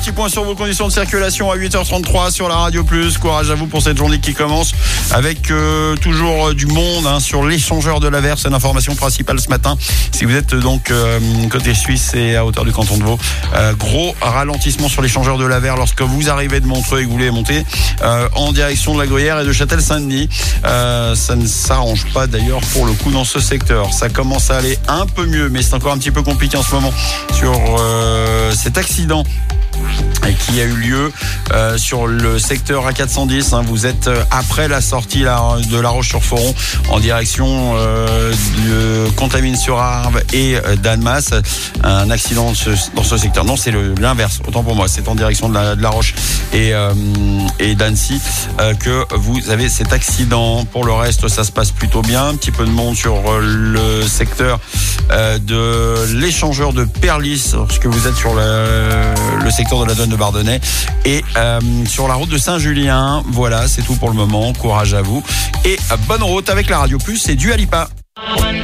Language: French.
petit point sur vos conditions de circulation à 8h33 sur la Radio Plus. Courage à vous pour cette journée qui commence avec toujours du monde sur l'échangeur de l'Aver. C'est l'information principale ce matin. Si vous êtes donc côté suisse et à hauteur du canton de Vaud, gros ralentissement sur l'échangeur de l'Aver lorsque vous arrivez de Montreux et que vous voulez monter en direction de la Gruyère et de Châtel-Saint-Denis. Ça ne s'arrange pas d'ailleurs pour le coup dans ce secteur. Ça commence à aller un peu mieux, mais c'est encore un petit peu compliqué en ce moment sur cet accident qui a eu lieu sur le secteur A410. Vous êtes après la sortie de La Roche-sur-Foron en direction de Contamine-sur-Arve et d'Annemasse. Un accident dans ce secteur. Non, c'est l'inverse. Autant pour moi, c'est en direction de la Roche et d'Annecy que vous avez cet accident. Pour le reste, ça se passe plutôt bien. Un petit peu de monde sur le secteur de l'échangeur de Perlis lorsque vous êtes sur le secteur de la Donne de Bardonnay et sur la route de Saint-Julien. Voilà, c'est tout pour le moment. Courage à vous et bonne route avec la Radio Plus et Dua Lipa.